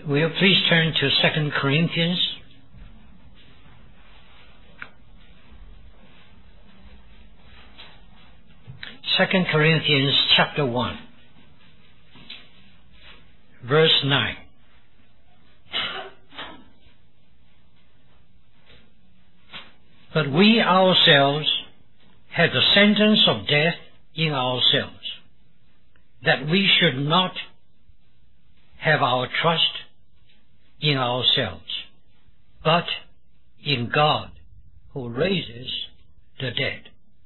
Will you please turn to 2 Corinthians? Second Corinthians chapter 1, verse 9. But we ourselves had the sentence of death in ourselves, that we should not have our trust in ourselves, but in God who raises the dead.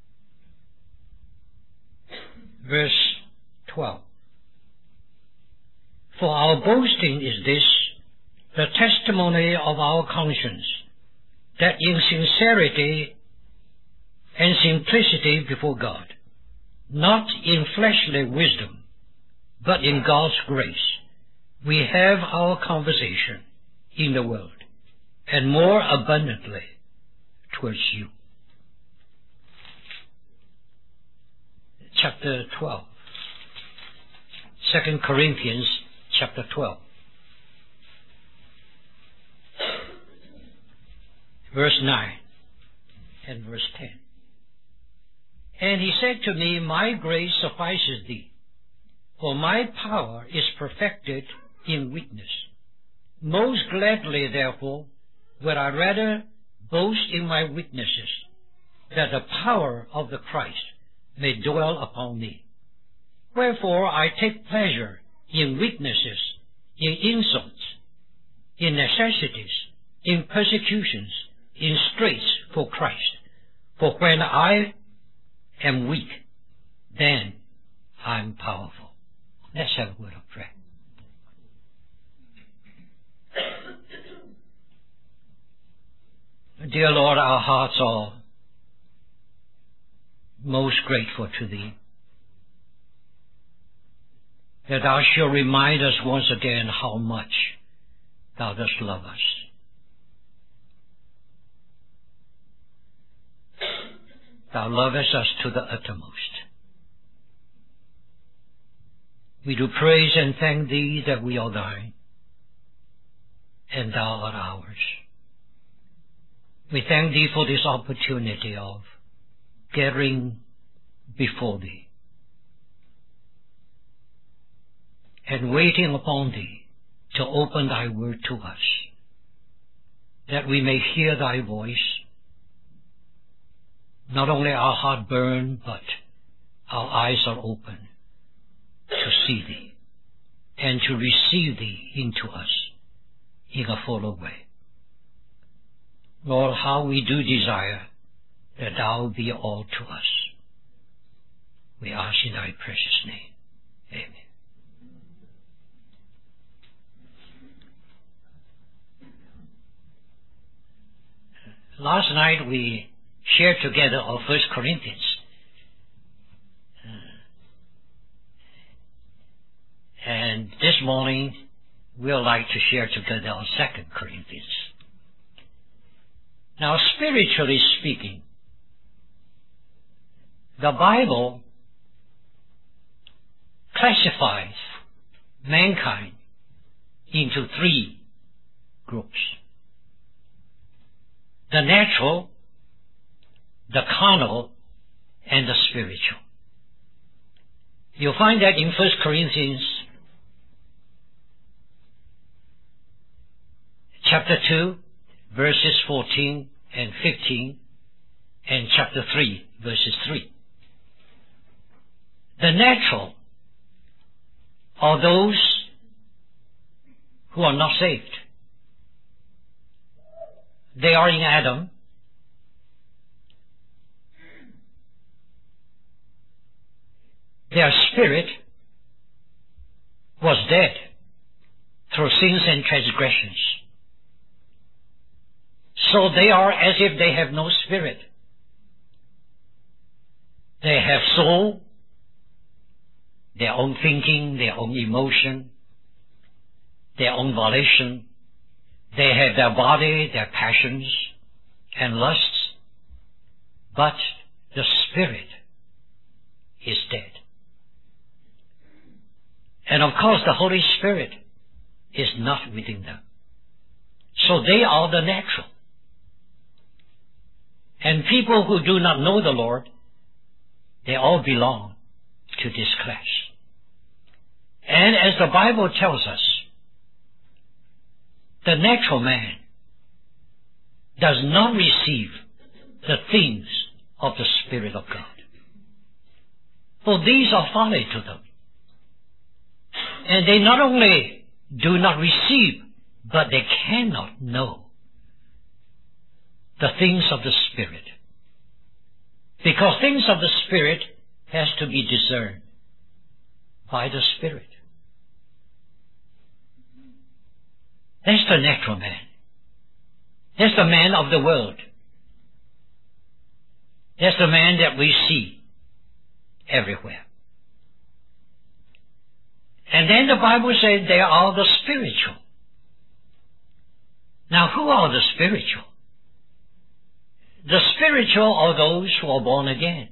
Verse 12. For our boasting is this, the testimony of our conscience, that in sincerity and simplicity before God, not in fleshly wisdom, but in God's grace, we have our conversation in the world, and more abundantly towards you. Chapter 12. 2 Corinthians chapter 12. Verse 9 and verse 10. And he said to me, my grace suffices thee, for my power is perfected in weakness. Most gladly, therefore, would I rather boast in my weaknesses, that the power of the Christ may dwell upon me. Wherefore I take pleasure in weaknesses, in insults, in necessities, in persecutions, in straits for Christ. For when I am weak, then I am powerful. Let's have a word of prayer. Dear Lord, our hearts are most grateful to Thee, that Thou shalt remind us once again how much Thou dost love us. Thou lovest us to the uttermost. We do praise and thank Thee that we are Thine, and Thou art ours. We thank Thee for this opportunity of gathering before Thee and waiting upon Thee to open Thy word to us, that we may hear Thy voice. Not only our heart burn, but our eyes are open to see Thee and to receive Thee into us in a fuller way. Lord, how we do desire that Thou be all to us. We ask in Thy precious name. Amen. Last night we shared together our 1 Corinthians. And this morning we'd like to share together our 2 Corinthians. Now, spiritually speaking, the Bible classifies mankind into 3 groups: the natural, the carnal, and the spiritual. You'll find that in 1 Corinthians chapter 2, verses 14 and 15, and chapter 3, verses 3. The natural are those who are not saved. They are in Adam. Their spirit was dead through sins and transgressions. So they are as if they have no spirit. They have soul, their own thinking, their own emotion, their own volition. They have their body, their passions and lusts, but the spirit is dead. And of course the Holy Spirit is not within them. So they are the natural. And people who do not know the Lord, they all belong to this class. And as the Bible tells us, the natural man does not receive the things of the Spirit of God. For these are folly to them. And they not only do not receive, but they cannot know the things of the Spirit. Because things of the Spirit has to be discerned by the Spirit. That's the natural man. That's the man of the world. That's the man that we see everywhere. And then the Bible says they are the spiritual. Now, who are the spiritual? The spiritual are those who are born again.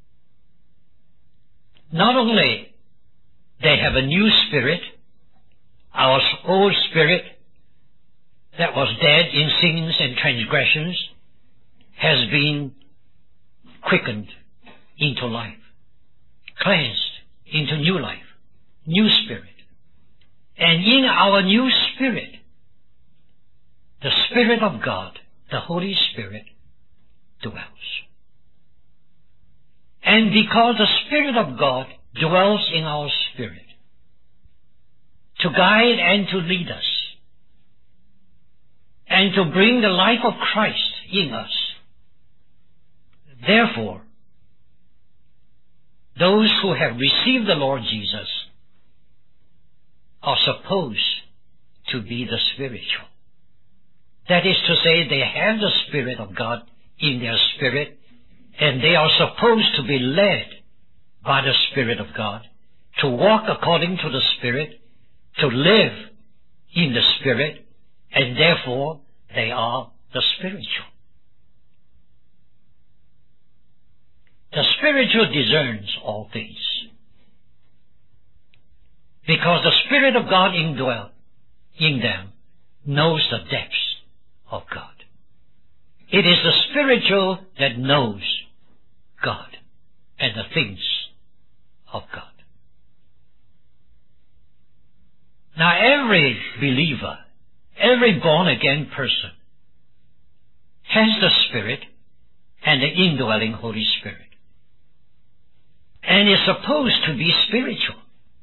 Not only they have a new spirit, our old spirit that was dead in sins and transgressions has been quickened into life, cleansed into new life, new spirit. And in our new spirit, the Spirit of God, the Holy Spirit, dwells. And because the Spirit of God dwells in our spirit, to guide and to lead us, and to bring the life of Christ in us, therefore, those who have received the Lord Jesus are supposed to be the spiritual. That is to say, they have the Spirit of God in their spirit, and they are supposed to be led by the Spirit of God, to walk according to the Spirit, to live in the Spirit, and therefore they are the spiritual. The spiritual discerns all things, because the Spirit of God indwells in them knows the depths of God. It is the spiritual that knows God and the things of God. Now, every believer, every born-again person has the Spirit and the indwelling Holy Spirit, and is supposed to be spiritual.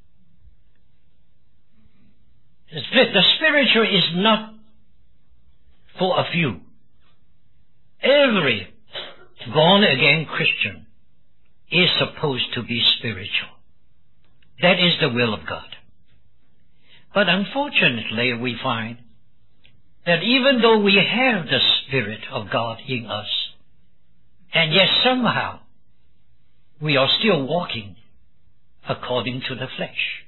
The spiritual is not for a few. Every born-again Christian is supposed to be spiritual. That is the will of God. But unfortunately, we find that even though we have the Spirit of God in us, and yet somehow we are still walking according to the flesh.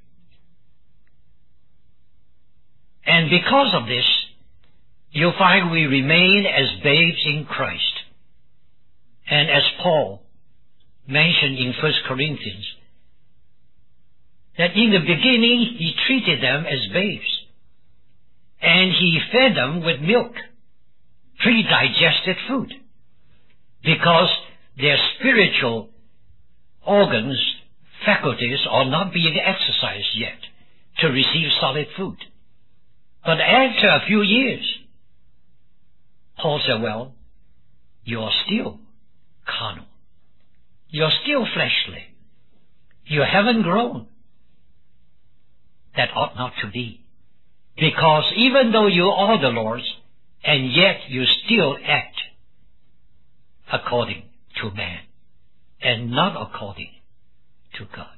And because of this, you'll find we remain as babes in Christ. And as Paul mentioned in 1 Corinthians, that in the beginning he treated them as babes, and he fed them with milk, pre-digested food, because their spiritual organs, faculties are not being exercised yet to receive solid food. But after a few years, Paul said, well, you're still carnal. You're still fleshly. You haven't grown. That ought not to be. Because even though you are the Lord's, and yet you still act according to man, and not according to God.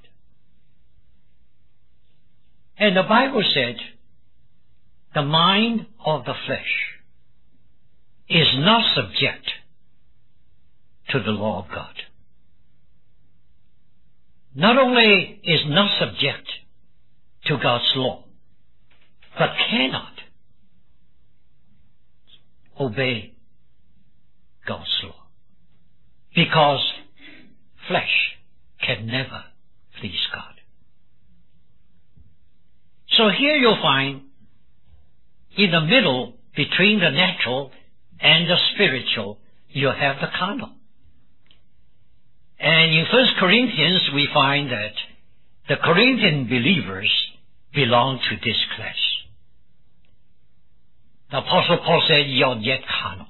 And the Bible said, the mind of the flesh is not subject to the law of God. Not only is not subject to God's law, but cannot obey God's law, because flesh can never please God. So here you'll find in the middle between the natural and the spiritual, you have the carnal. And in 1 Corinthians, we find that the Corinthian believers belong to this class. The Apostle Paul said, "You're yet carnal."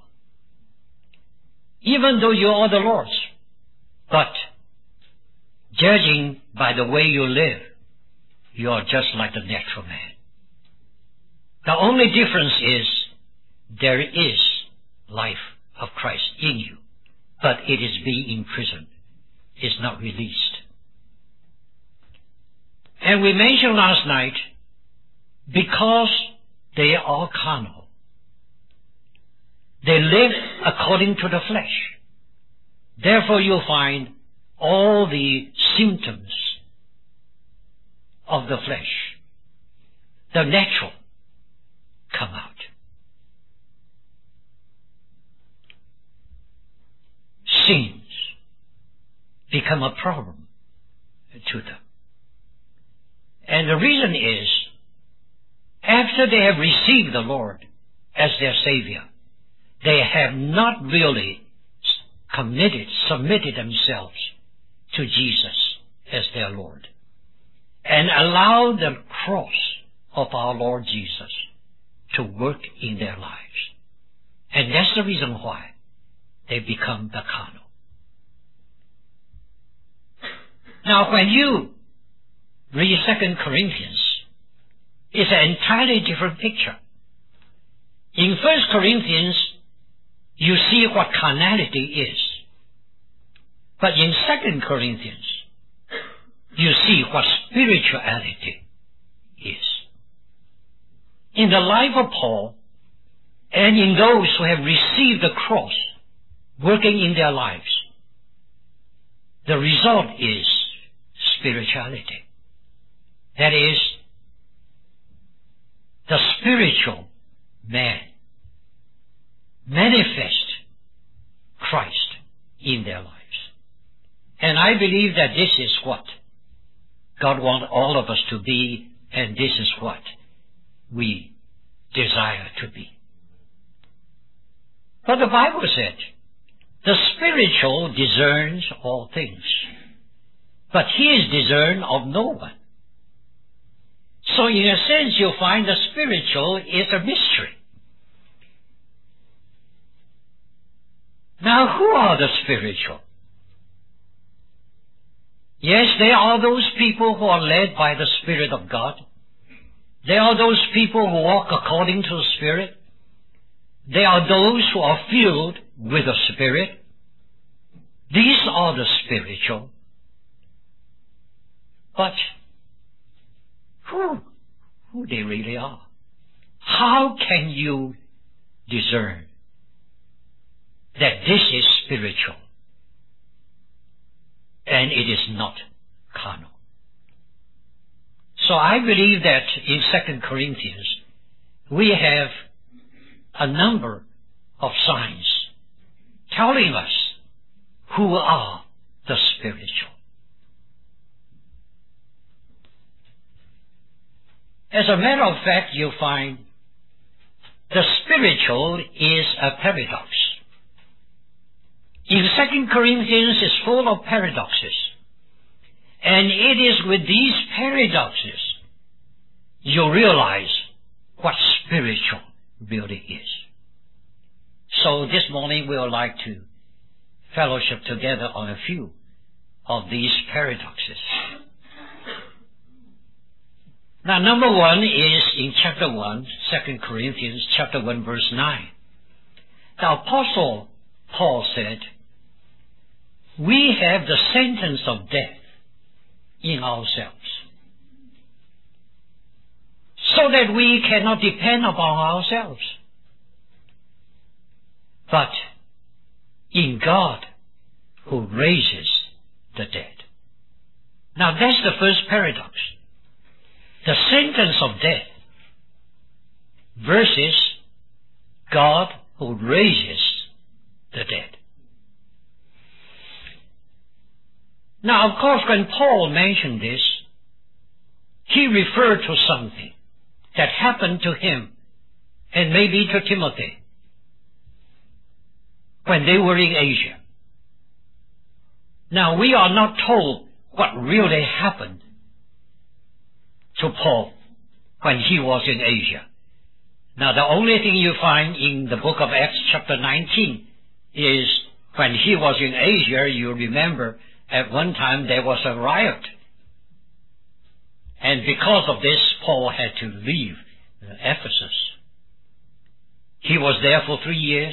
Even though you are the Lord's, but judging by the way you live, you are just like the natural man. The only difference is there is life of Christ in you, but it is being imprisoned. It's not released. And we mentioned last night, because they are carnal, they live according to the flesh. Therefore you'll find all the symptoms of the flesh, the natural, come out. Sins become a problem to them. And the reason is, after they have received the Lord as their Savior, they have not really submitted themselves to Jesus as their Lord, and allowed the cross of our Lord Jesus to work in their lives. And that's the reason why they become the carnal. Now, when you read 2 Corinthians, it's an entirely different picture. In 1 Corinthians, you see what carnality is. But in 2 Corinthians, you see what spirituality is. In the life of Paul, and in those who have received the cross working in their lives, the result is spirituality. That is, the spiritual man manifest Christ in their lives. And I believe that this is what God wants all of us to be, and this is what we desire to be. But the Bible said, the spiritual discerns all things, but he is discerned of no one. So in a sense, you'll find the spiritual is a mystery. Now, who are the spiritual? Yes, they are those people who are led by the Spirit of God. They are those people who walk according to the Spirit. They are those who are filled with the Spirit. These are the spiritual. But who they really are? How can you discern that this is spiritual and it is not carnal? So I believe that in 2 Corinthians we have a number of signs telling us who are the spiritual. As a matter of fact, you find the spiritual is a paradox. In 2 Corinthians is full of paradoxes. And it is with these paradoxes you realize what spiritual really is. So this morning we would like to fellowship together on a few of these paradoxes. Now, number one is in chapter 1, 2 Corinthians chapter 1, verse 9. The Apostle Paul said, we have the sentence of death in ourselves, so that we cannot depend upon ourselves, but in God who raises the dead. Now that's the first paradox. The sentence of death versus God who raises the dead. Now, of course, when Paul mentioned this, he referred to something that happened to him and maybe to Timothy when they were in Asia. Now, we are not told what really happened to Paul when he was in Asia. Now, the only thing you find in the book of Acts chapter 19 is when he was in Asia, you remember at one time there was a riot. And because of this, Paul had to leave Ephesus. He was there for 3 years,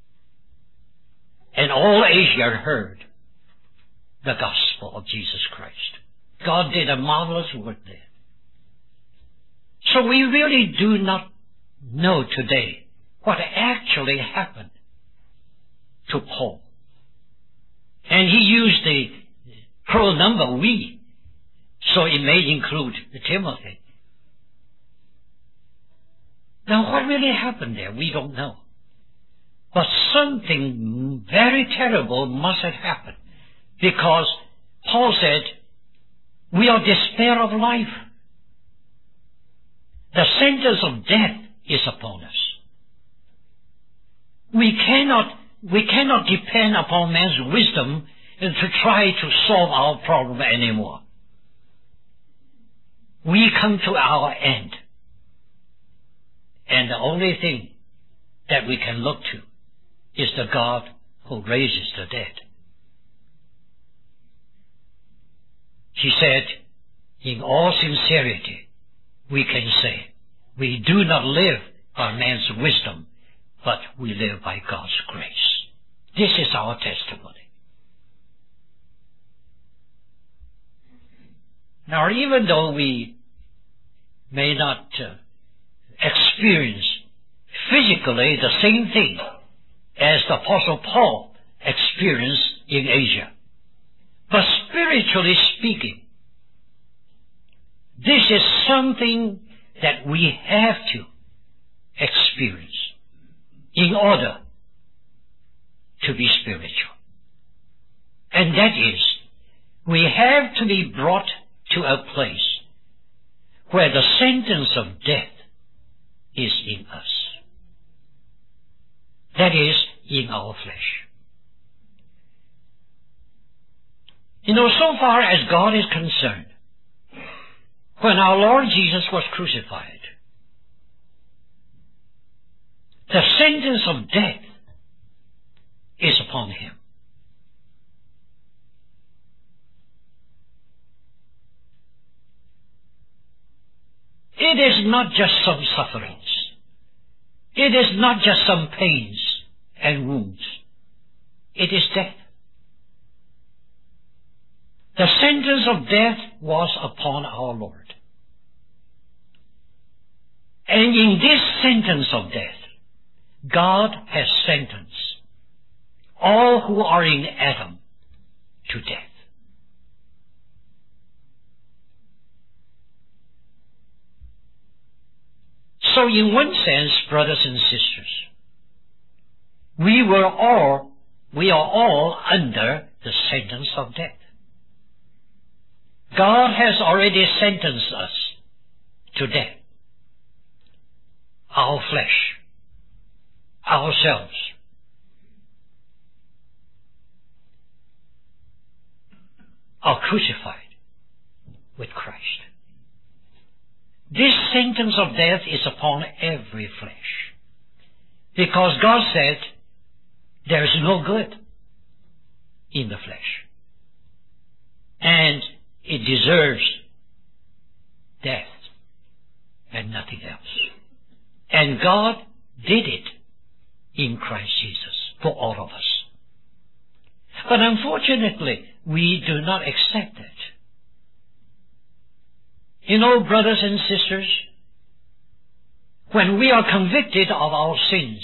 and all Asia heard the gospel of Jesus Christ. God did a marvelous work there. So we really do not know today what actually happened to Paul. And he used the plural number we, so it may include Timothy. Now, what really happened there, we don't know. But something very terrible must have happened, because Paul said, we are despair of life. The sentence of death is upon us. We cannot depend upon man's wisdom to try to solve our problem anymore. We come to our end. And the only thing that we can look to is the God who raises the dead. He said, in all sincerity, we can say, we do not live by man's wisdom, but we live by God's grace. This is our testimony. Now, even though we may not experience physically the same thing as the Apostle Paul experienced in Asia, but spiritually speaking, this is something that we have to experience in order to be spiritual. And that is, we have to be brought to a place where the sentence of death is in us. That is, in our flesh. You know, so far as God is concerned, when our Lord Jesus was crucified, the sentence of death is upon him. It is not just some sufferings. It is not just some pains and wounds. It is death. The sentence of death was upon our Lord. And in this sentence of death, God has sentenced all who are in Adam to death. So in one sense, brothers and sisters, we are all under the sentence of death. God has already sentenced us to death. Our flesh, ourselves. Are crucified with Christ. This sentence of death is upon every flesh. Because God said, there is no good in the flesh. And it deserves death and nothing else. And God did it in Christ Jesus for all of us. But unfortunately, we do not accept it. You know, brothers and sisters, when we are convicted of our sins,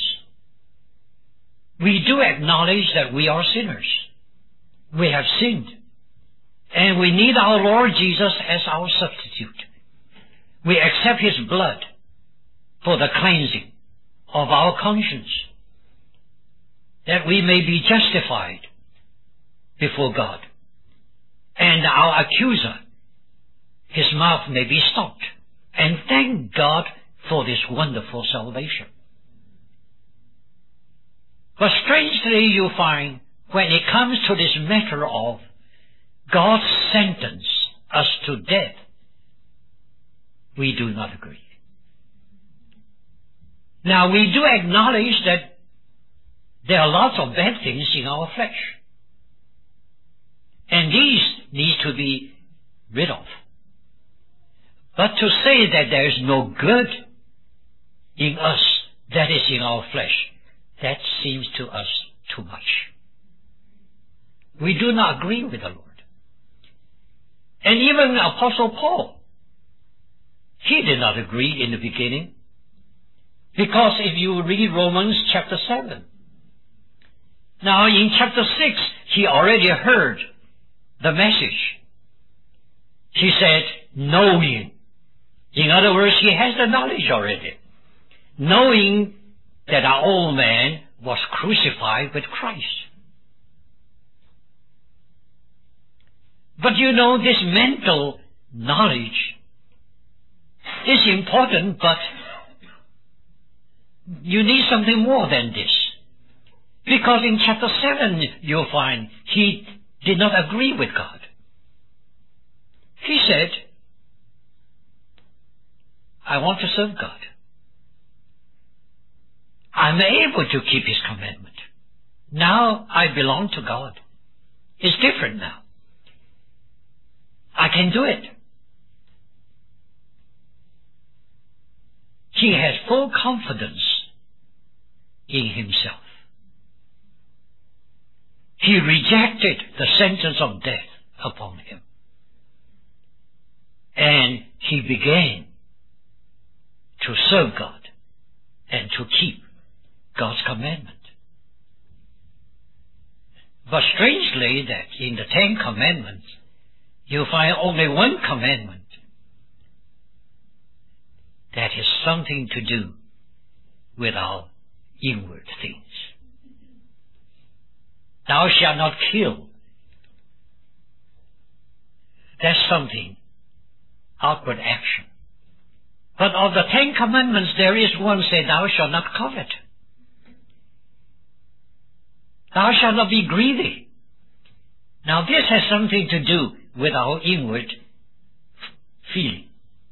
we do acknowledge that we are sinners. We have sinned. And we need our Lord Jesus as our substitute. We accept His blood for the cleansing of our conscience, that we may be justified before God. And our accuser, his mouth may be stopped. And thank God for this wonderful salvation. But strangely you find, when it comes to this matter of God sentence us to death, we do not agree. Now, we do acknowledge that there are lots of bad things in our flesh, and these need to be rid of. But to say that there is no good in us that is in our flesh, that seems to us too much. We do not agree with the Lord. And even Apostle Paul, he did not agree in the beginning. Because if you read Romans chapter 7, now in chapter 6, he already heard the message. He said, knowing. In other words, he has the knowledge already. Knowing that our old man was crucified with Christ. But you know, this mental knowledge is important, but you need something more than this. Because in chapter 7, you'll find he did not agree with God. He said, I want to serve God. I'm able to keep His commandment. Now I belong to God. It's different now. I can do it. He has full confidence in himself. He rejected the sentence of death upon him. And he began to serve God and to keep God's commandment. But strangely that in the 10 Commandments, you find only one commandment that has something to do with our inward things. Thou shalt not kill. That's something, outward action. But of the 10 Commandments, there is one say, thou shalt not covet. Thou shalt not be greedy. Now this has something to do with our inward feeling.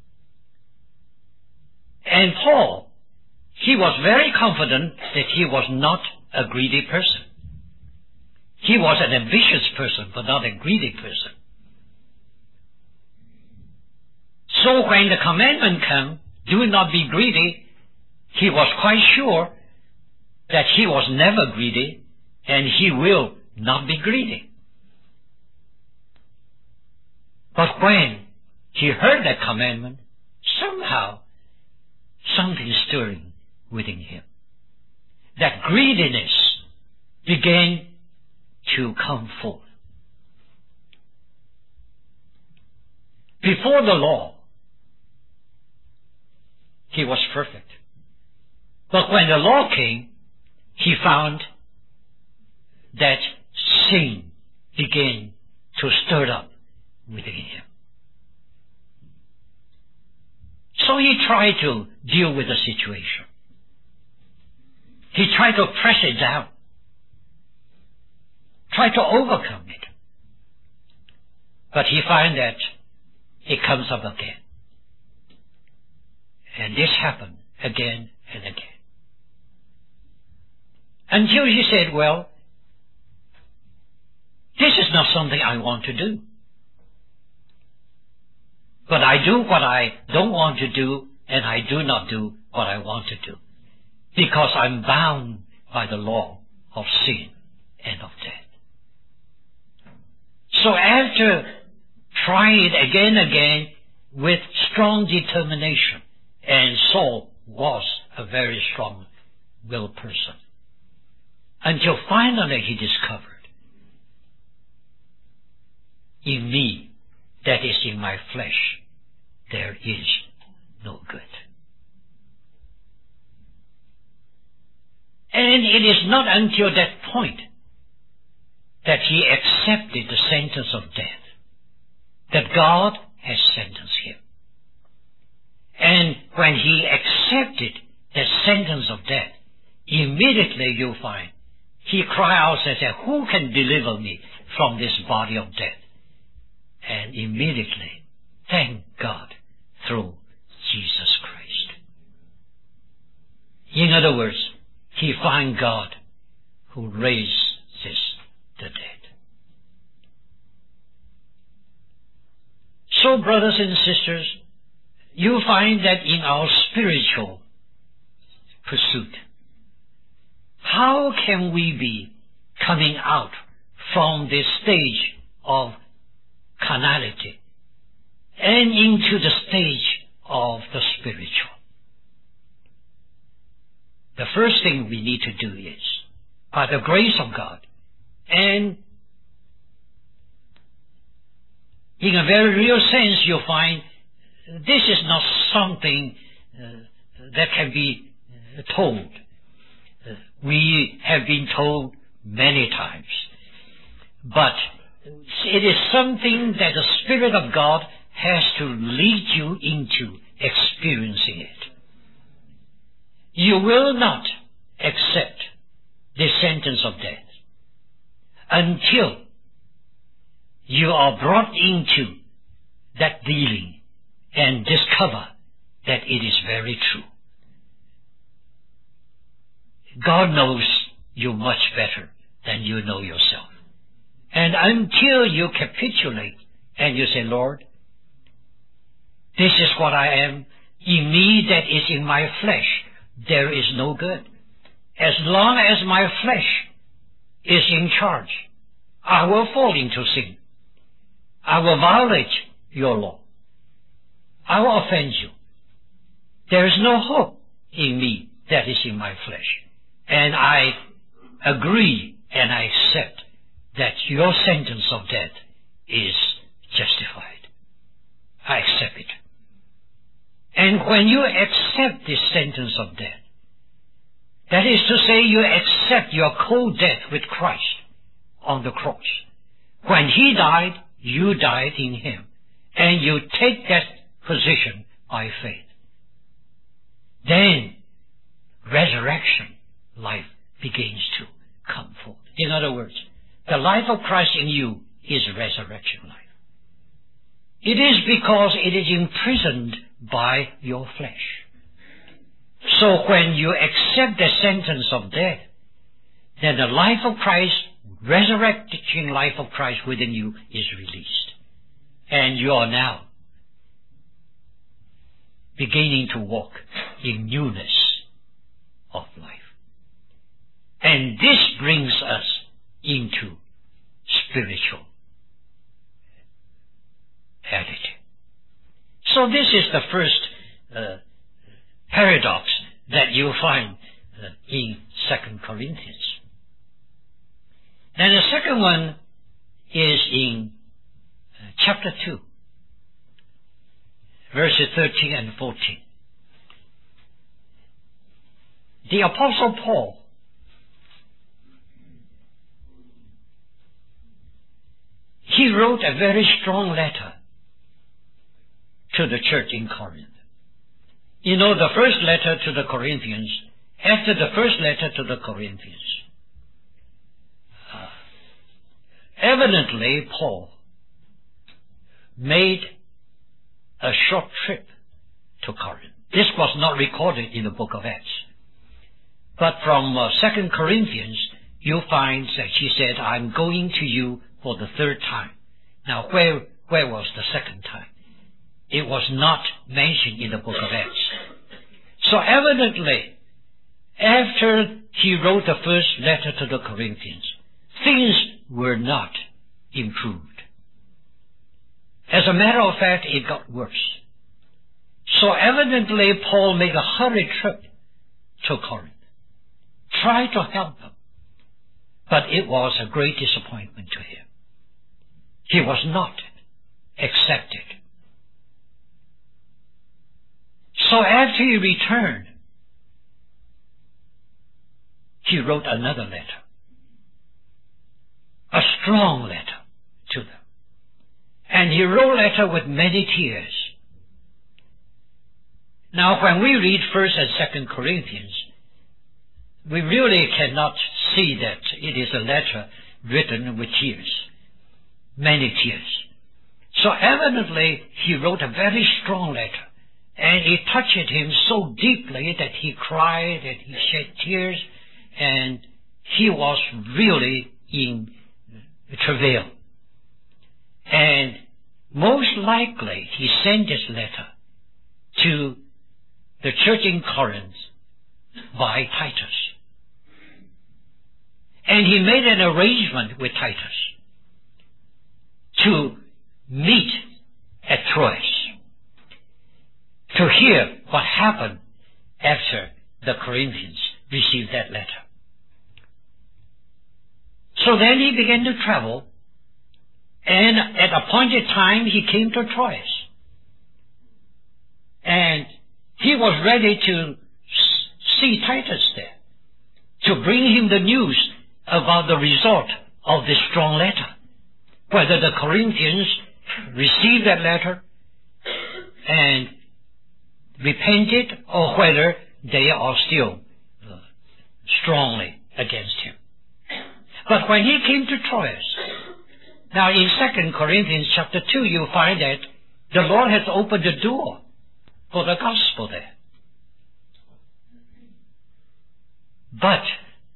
And Paul, he was very confident that he was not a greedy person. He was an ambitious person, but not a greedy person. So when the commandment came, do not be greedy, he was quite sure that he was never greedy, and he will not be greedy. But when he heard that commandment, somehow something stirring within him. That greediness began to come forth. Before the law, he was perfect. But when the law came, he found that sin began to stir up within him. So he tried to deal with the situation. He tried to press it down. Tried to overcome it. But he found that it comes up again. And this happened again and again. Until he said, well, this is not something I want to do. But I do what I don't want to do, and I do not do what I want to do. Because I'm bound by the law of sin and of death. So after trying it again and again with strong determination, and Saul was a very strong-willed person, until finally he discovered, in me, that is in my flesh, there is no good. And it is not until that point that he accepted the sentence of death, that God has sentenced him. And when he accepted the sentence of death, immediately you find he cried out and said, "Who can deliver me from this body of death?" And immediately, thank God, through Jesus Christ. In other words, he found God who raises the dead. So, brothers and sisters, you find that in our spiritual pursuit, how can we be coming out from this stage of carnality and into the stage of the spiritual? The first thing we need to do is, by the grace of God, and in a very real sense, you'll find this is not something that can be told. We have been told many times. But it is something that the Spirit of God has to lead you into experiencing it. You will not accept the sentence of death until you are brought into that dealing and discover that it is very true. God knows you much better than you know yourself. And until you capitulate and you say, "Lord, this is what I am. In me that is in my flesh, there is no good. As long as my flesh is in charge, I will fall into sin. I will violate your law. I will offend you. There is no hope in me that is in my flesh. And I agree and I accept that your sentence of death is justified. I accept it." And when you accept this sentence of death, that is to say, you accept your co-death with Christ on the cross. When he died, you died in him. And you take that position by faith. Then resurrection life begins to come forth. In other words, the life of Christ in you is resurrection life. It is because it is imprisoned by your flesh. So when you accept the sentence of death, then the life of Christ, resurrecting life of Christ within you is released. And you are now beginning to walk in newness of life. And this brings us into spiritual reality. So this is the first paradox that you find in 2 Corinthians. Then the second one is in chapter 2, verses 13 and 14. The Apostle Paul he wrote a very strong letter to the church in Corinth. You know, the first letter to the Corinthians, after the first letter to the Corinthians, evidently Paul made a short trip to Corinth. This was not recorded in the book of Acts. But from 2 Corinthians, you find that he said, "I'm going to you for the third time." Now, where was the second time? It was not mentioned in the book of Acts. So evidently, after he wrote the first letter to the Corinthians, things were not improved. As a matter of fact, it got worse. So evidently, Paul made a hurried trip to Corinth, tried to help them, but it was a great disappointment to him. He was not accepted. So after he returned, he wrote another letter, a strong letter to them. And he wrote a letter with many tears. Now, when we read 1st and 2nd Corinthians, we really cannot see that it is a letter written with tears, many tears. So evidently, he wrote a very strong letter, and it touched him so deeply that he cried and he shed tears, and he was really in travail. And most likely, he sent this letter to the church in Corinth by Titus. And he made an arrangement with Titus to meet at Troas to hear what happened after the Corinthians received that letter. So then he began to travel, and at appointed time he came to Troas. And he was ready to see Titus there, to bring him the news about the result of this strong letter, whether the Corinthians received that letter and repented, or whether they are still strongly against him. But when he came to Troas, now in 2 Corinthians chapter 2, you find that the Lord has opened the door for the gospel there. But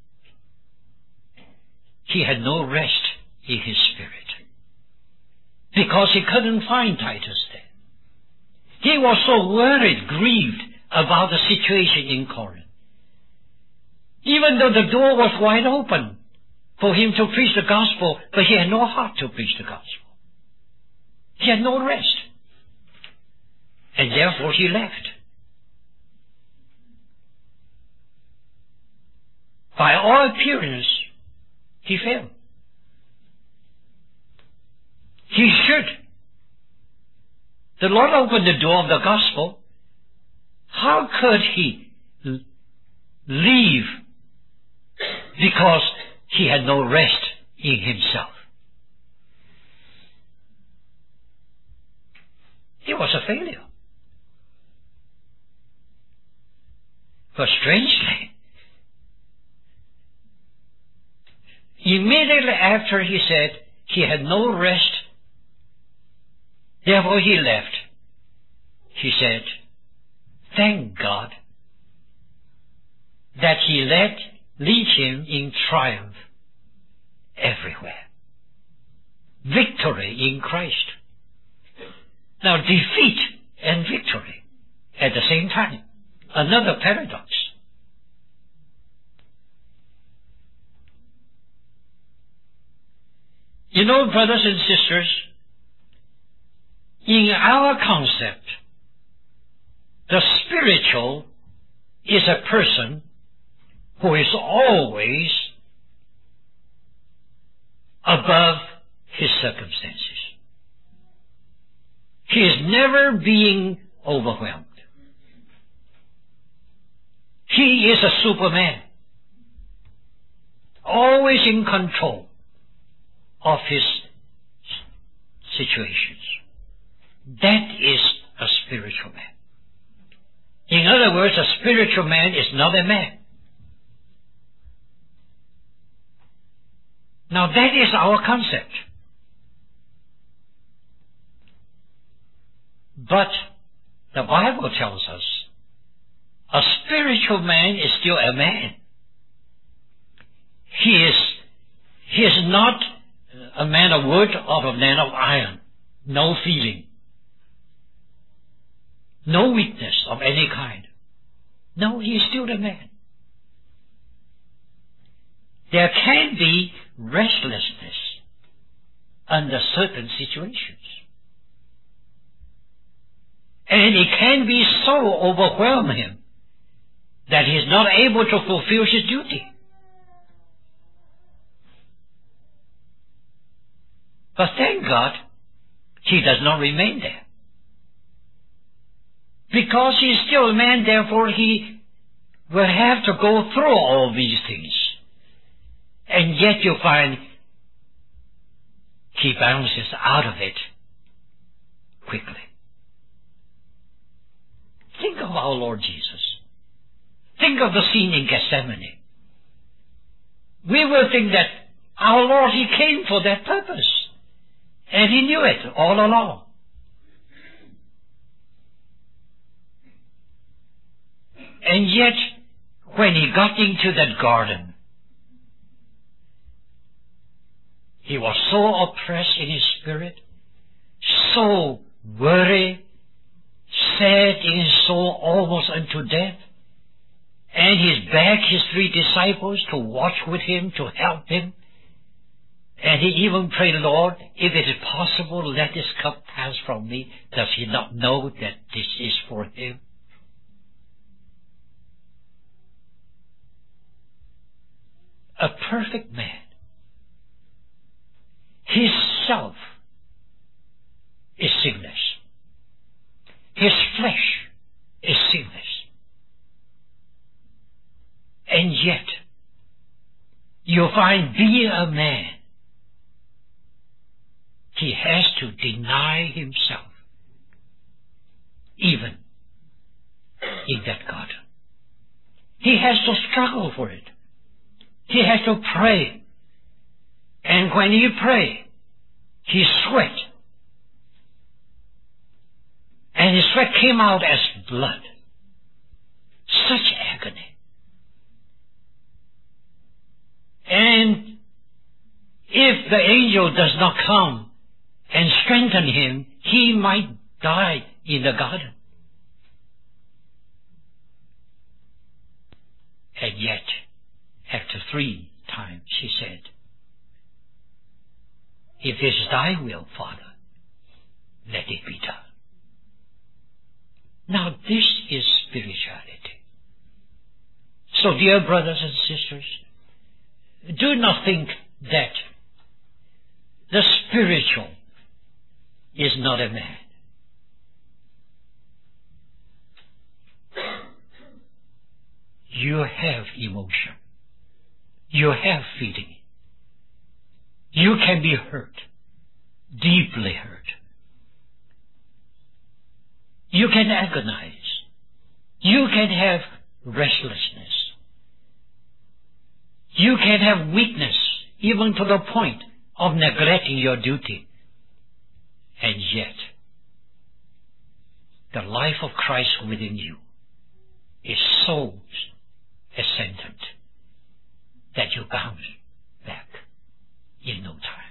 he had no rest in his spirit, because he couldn't find Titus there. He was so worried, grieved about the situation in Corinth. Even though the door was wide open for him to preach the gospel, but he had no heart to preach the gospel. He had no rest. And therefore he left. By all appearance, he failed. He should. The Lord opened the door of the gospel. How could he leave because he had no rest in himself? It was a failure. But strangely, immediately after he said he had no rest, therefore he left, he said, thank God that he leads him in triumph everywhere. Victory in Christ. Now, defeat and victory at the same time. Another paradox. You know, brothers and sisters, in our concept, the spiritual is a person who is always above his circumstances. He is never being overwhelmed. He is a superman, always in control of his situations. That is a spiritual man. In other words, a spiritual man is not a man. Now that is our concept. But the Bible tells us a spiritual man is still a man. He is not a man of wood or a man of iron. No feeling. No weakness of any kind. No, he is still a man. There can be restlessness under certain situations. And it can be so overwhelm him that he is not able to fulfill his duty. But thank God, he does not remain there. Because he is still a man, therefore he will have to go through all these things. And yet you find he bounces out of it quickly. Think of our Lord Jesus. Think of the scene in Gethsemane. We will think that our Lord, He came for that purpose. And He knew it all along. And yet, when He got into that garden, He was so oppressed in His spirit, so worried, sad in his soul, almost unto death. And He begged His 3 disciples to watch with Him, to help Him. And He even prayed, Lord, if it is possible, let this cup pass from me. Does He not know that this is for Him? A perfect man. His self is sinless. His flesh is sinless. And yet, you find being a man, He has to deny Himself, even in that garden. He has to struggle for it. He has to pray. And when He prayed, He sweat. And His sweat came out as blood. Such agony. And if the angel does not come and strengthen him, he might die in the garden. And yet, after 3 times, He said, if it is Thy will, Father, let it be done. Now, this is spirituality. So, dear brothers and sisters, do not think that the spiritual is not a man. You have emotion. You have feeling. You can be hurt, deeply hurt. You can agonize. You can have restlessness. You can have weakness, even to the point of neglecting your duty. And yet, the life of Christ within you is so ascendant that you bounce back in no time.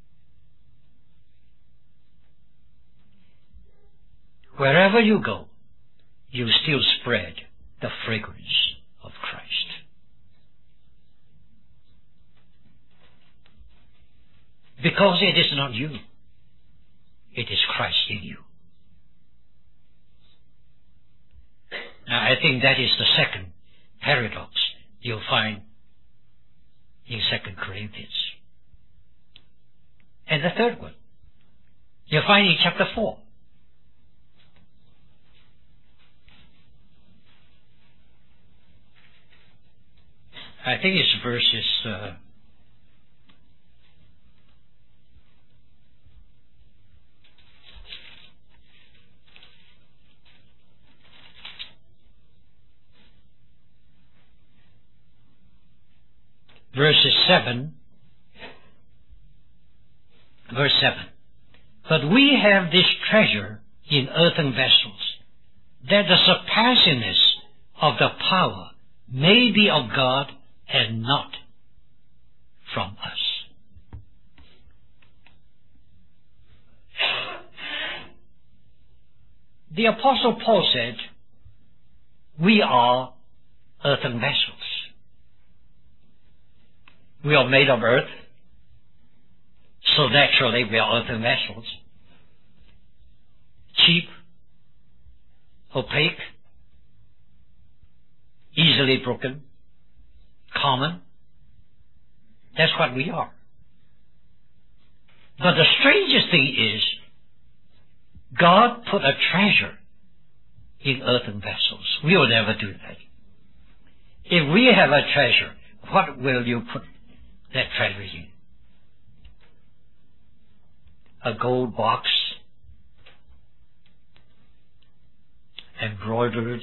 Wherever you go, you still spread the fragrance of Christ. Because it is not you. It is Christ in you. Now, I think that is the second paradox you'll find in 2 Corinthians. And the third one, you'll find in chapter 4. I think it's verses 7, verse 7. But we have this treasure in earthen vessels, that the surpassingness of the power may be of God and not from us. The Apostle Paul said, we are earthen vessels. We are made of earth, so naturally we are earthen vessels. Cheap, opaque, easily broken, common. That's what we are. But the strangest thing is, God put a treasure in earthen vessels. We will never do that. If we have a treasure, what will you put that treasure in? A gold box? embroidered.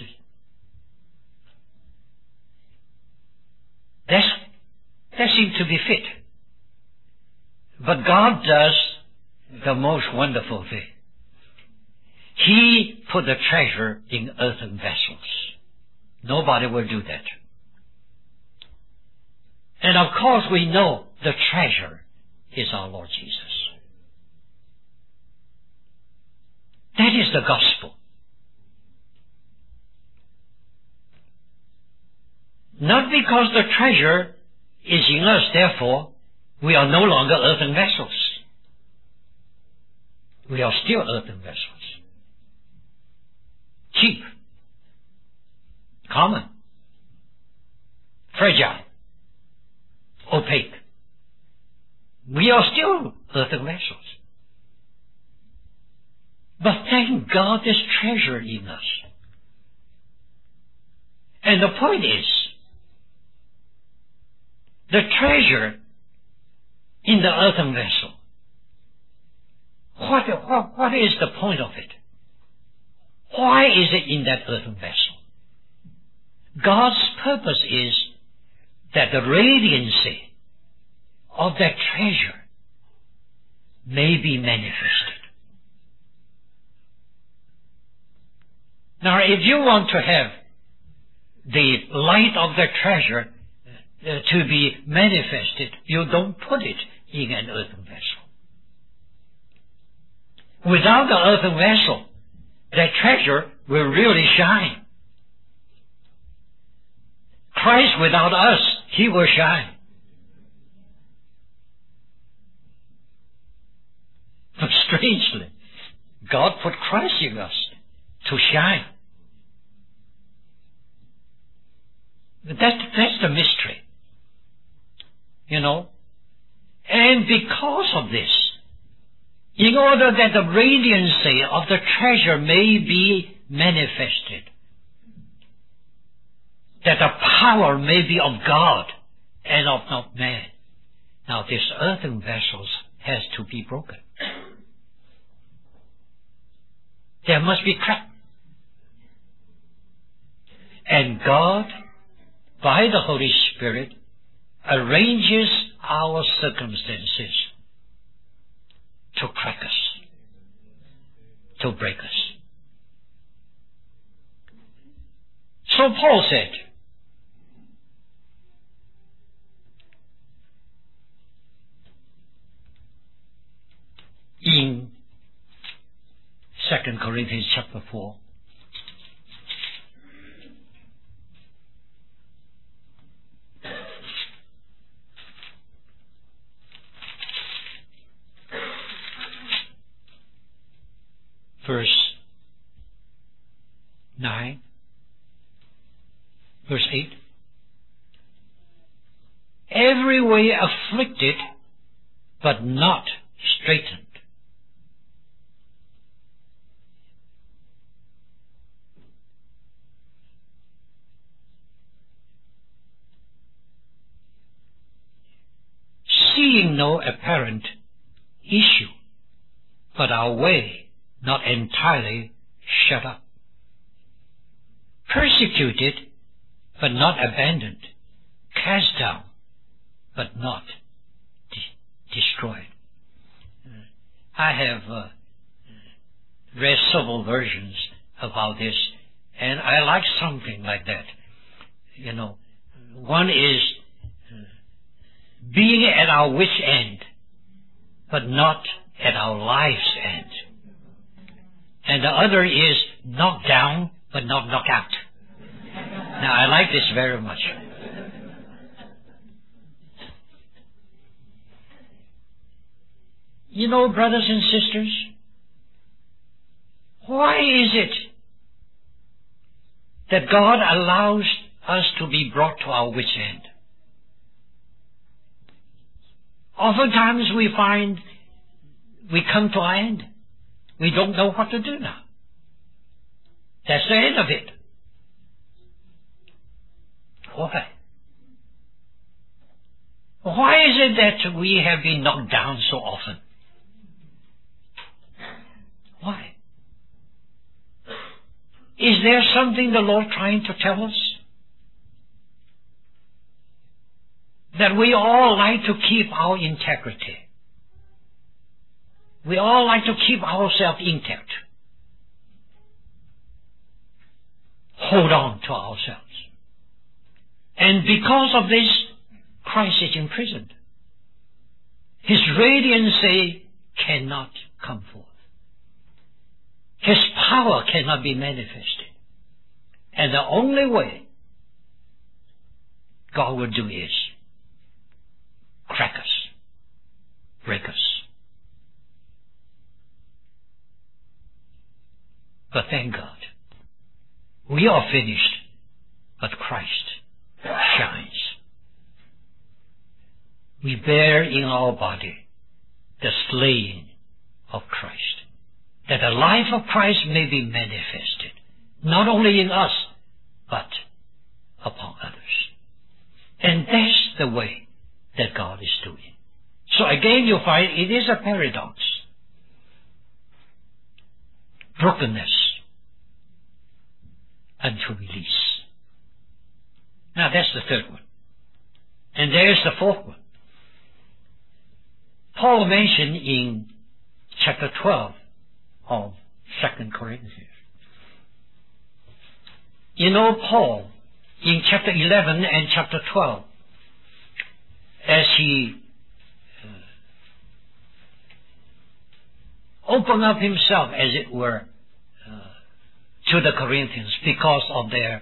That seems to be fit. But God does the most wonderful thing. He put the treasure in earthen vessels. Nobody will do that. And of course we know the treasure is our Lord Jesus. That is the gospel. Not because the treasure is in us, therefore, we are no longer earthen vessels. We are still earthen vessels. Cheap. Common. Fragile. Opaque. We are still earthen vessels. But thank God there's treasure in us. And the point is, the treasure in the earthen vessel, what is the point of it? Why is it in that earthen vessel? God's purpose is that the radiancy of that treasure may be manifested. Now, if you want to have the light of the treasure to be manifested, you don't put it in an earthen vessel. Without the earthen vessel, that treasure will really shine. Christ without us, He will shine. But strangely, God put Christ in us to shine. That's the mystery. You know? And because of this, in order that the radiancy of the treasure may be manifested, that the power may be of God and of not man. Now this earthen vessels has to be broken. There must be crack. And God, by the Holy Spirit, arranges our circumstances to crack us, to break us. So Paul said, in 2 Corinthians chapter 4, verse 9, verse 8, every way afflicted, but not straitened. Seeing no apparent issue, but our way not entirely shut up. Persecuted, but not abandoned. Cast down, but not destroyed. I have read several versions about this, and I like something like that. You know, one is being at our wit's end, but not at our life's end. And the other is knocked down, but not knocked out. Now, I like this very much. You know, brothers and sisters, why is it that God allows us to be brought to our wit's end? Oftentimes we find we come to our end. We don't know what to do now. That's the end of it. Why? Why is it that we have been knocked down so often? Why? Is there something the Lord trying to tell us? That we all like to keep our integrity. We all like to keep ourselves intact. Hold on to ourselves. And because of this, Christ is imprisoned. His radiancy cannot come forth. His power cannot be manifested. And the only way God will do is crack us, break us. But thank God, we are finished, but Christ shines. We bear in our body the slaying of Christ, that the life of Christ may be manifested, not only in us, but upon others. And that's the way that God is doing. So again, you find it is a paradox. Brokenness unto release. Now that's the third one. And there's the fourth one. Paul mentioned in chapter 12 of 2 Corinthians. You know, Paul, in chapter 11 and chapter 12, as he opened up himself, as it were, to the Corinthians because of their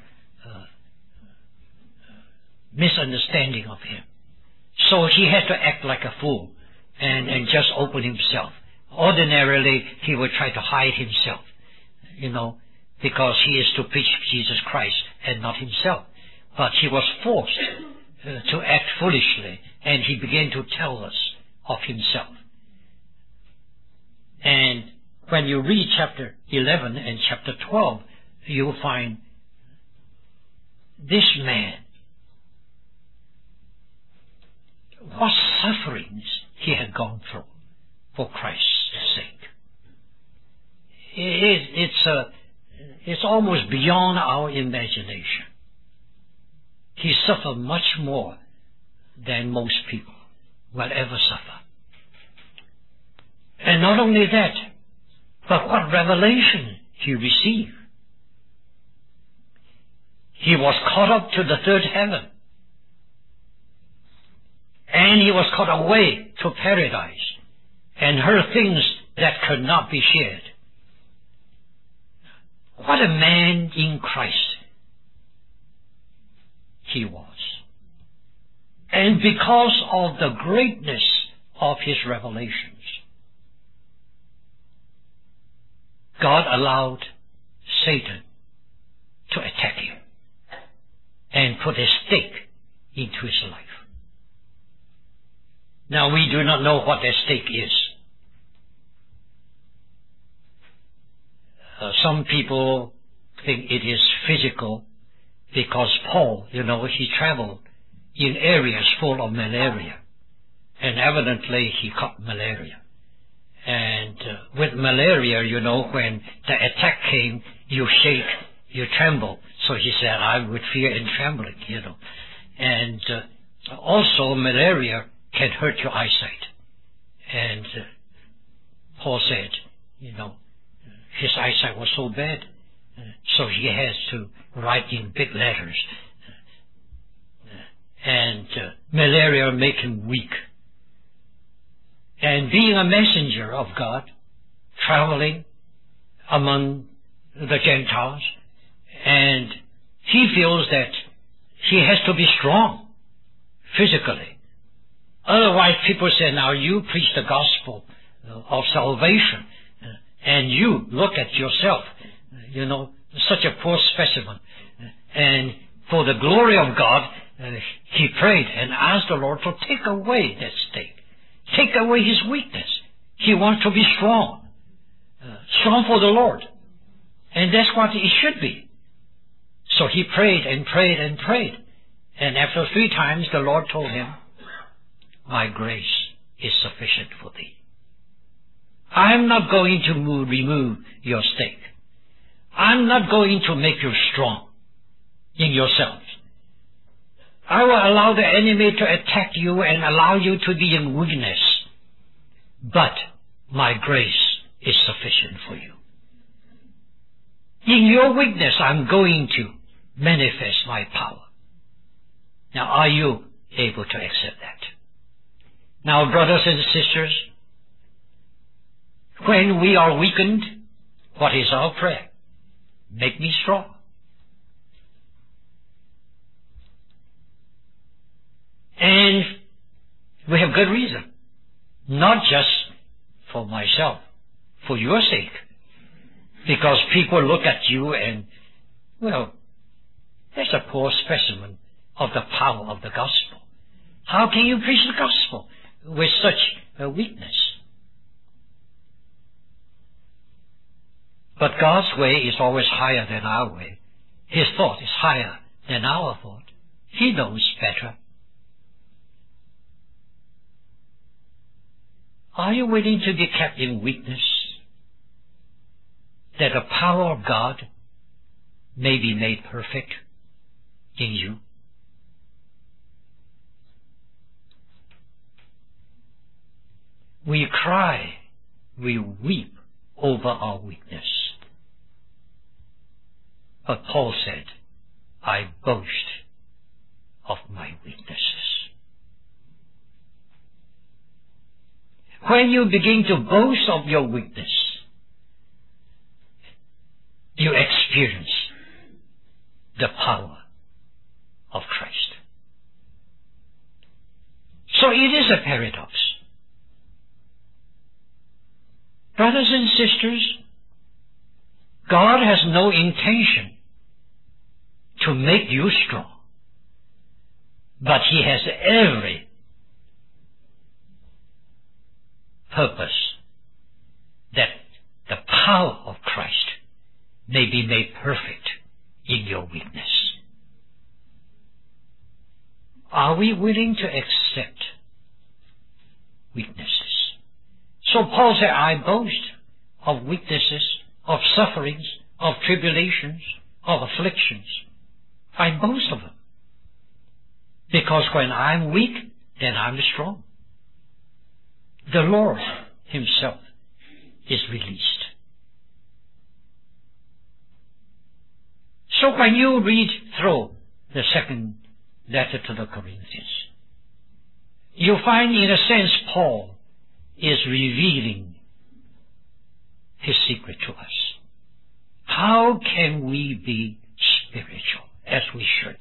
misunderstanding of him. So he had to act like a fool and just open himself. Ordinarily, he would try to hide himself, because he is to preach Jesus Christ and not himself. But he was forced to act foolishly, and he began to tell us of himself. And when you read chapter 11 and chapter 12, you'll find this man, what sufferings he had gone through for Christ's sake. It's almost beyond our imagination. He suffered much more than most people will ever suffer. And not only that, but what revelation he received. He was caught up to the third heaven. And he was caught away to paradise and heard things that could not be shared. What a man in Christ he was. And because of the greatness of his revelations, God allowed Satan to attack him and put a stake into his life. Now, we do not know what that stake is. Some people think it is physical because Paul, he traveled in areas full of malaria. And evidently he caught malaria. And with malaria, when the attack came, you shake, you tremble. So he said, I would fear and trembling, And also malaria can hurt your eyesight. And Paul said, his eyesight was so bad, so he has to write in big letters. And malaria make him weak. And being a messenger of God, traveling among the Gentiles, and he feels that he has to be strong physically. Otherwise, people say, now you preach the gospel of salvation, and you look at yourself, such a poor specimen. And for the glory of God, he prayed and asked the Lord to take away that stake. Take away his weakness. He wants to be strong. Strong for the Lord. And that's what it should be. So he prayed and prayed and prayed. And after 3 times, the Lord told him, my grace is sufficient for thee. I am not going to remove your stake. I'm not going to make you strong in yourselves. I will allow the enemy to attack you and allow you to be in weakness. But my grace is sufficient for you. In your weakness, I'm going to manifest my power. Now, are you able to accept that? Now, brothers and sisters, when we are weakened, what is our prayer? Make me strong. And we have good reason, not just for myself, for your sake, because people look at you and, well, that's a poor specimen of the power of the gospel. How can you preach the gospel with such a weakness? But God's way is always higher than our way. His thought is higher than our thought. He knows better. Are you willing to be kept in weakness, that the power of God may be made perfect in you? We cry, we weep over our weakness. But Paul said, I boast of my weaknesses. When you begin to boast of your weakness, you experience the power of Christ. So it is a paradox. Brothers and sisters, God has no intention to make you strong, but He has every purpose that the power of Christ may be made perfect in your weakness. Are we willing to accept weaknesses? So Paul said, I boast of weaknesses, of sufferings, of tribulations, of afflictions. I boast of them. Because when I'm weak, then I'm strong. The Lord Himself is released. So when you read through the second letter to the Corinthians, you find in a sense Paul is revealing his secret to us. How can we be spiritual as we should?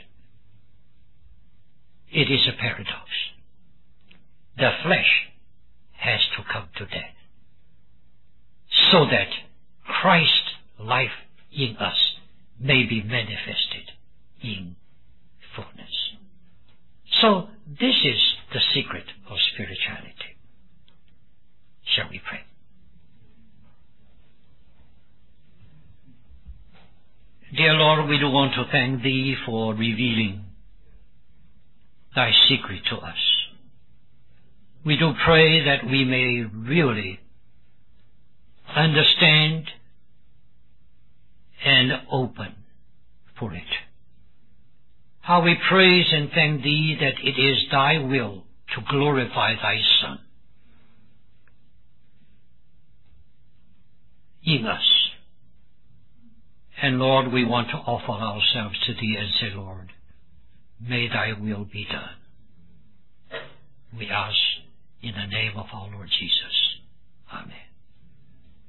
It is a paradox. The flesh has to come to death so that Christ's life in us may be manifested in fullness. So this is the secret of spirituality. Shall we pray? Dear Lord, we do want to thank Thee for revealing Thy secret to us. We do pray that we may really understand and open for it. How we praise and thank Thee that it is Thy will to glorify Thy Son in us. And Lord, we want to offer ourselves to Thee and say, Lord, may Thy will be done. We ask in the name of our Lord Jesus.